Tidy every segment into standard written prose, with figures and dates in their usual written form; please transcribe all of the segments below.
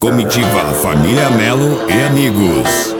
Comitiva Família Melo e amigos.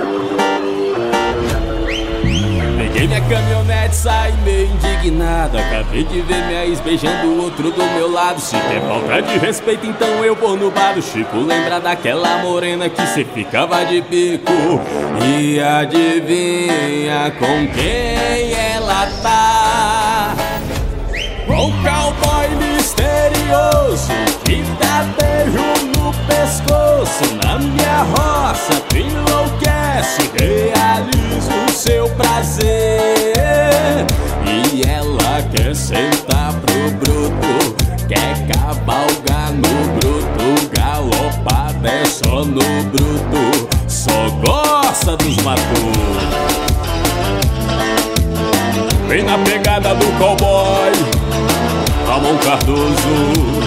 Peguei minha caminhonete, saí meio indignado. Acabei de ver minha ex beijando o outro do meu lado. Se quer falta de respeito, então eu vou no bar do Chico. Lembra daquela morena que cê ficava de bico? E adivinha com quem ela tá? Com um cowboy misterioso que dá beijo no pescoço. Na minha roça tu enlouquece, realiza o seu prazer. E ela quer sentar pro bruto, quer cavalgar no bruto. Galopada é só no bruto, só gosta dos matutos. Vem na pegada do cowboy Ramon Cardoso.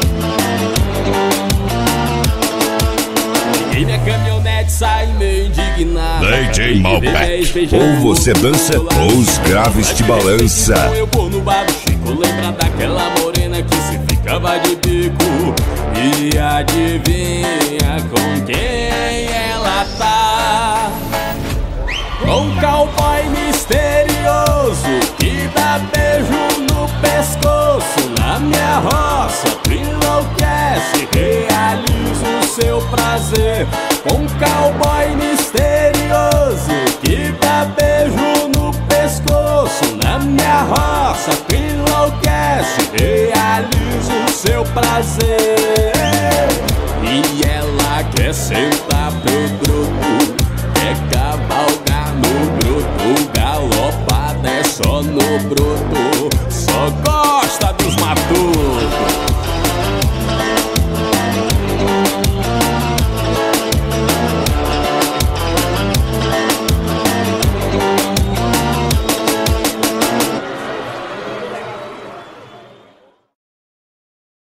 Peguei minha caminhonete, saí meio indignado. DJ Malbec, ou você dança ou os graves te balança. Eu vou no bar do Chico, lembra daquela morena que se ficava de bico? E adivinha com quem ela tá? Com um cowboy misterioso que dá beijo no pescoço. Na minha roça tu enlouquece, realiza o seu prazer. Com um cowboy misterioso que dá beijo no pescoço. Na minha roça tu enlouquece, realiza o seu prazer. E ela quer sentar pro bruto, quer cavalgar no bruto. Galopada é só no bruto, só gosta dos matutos.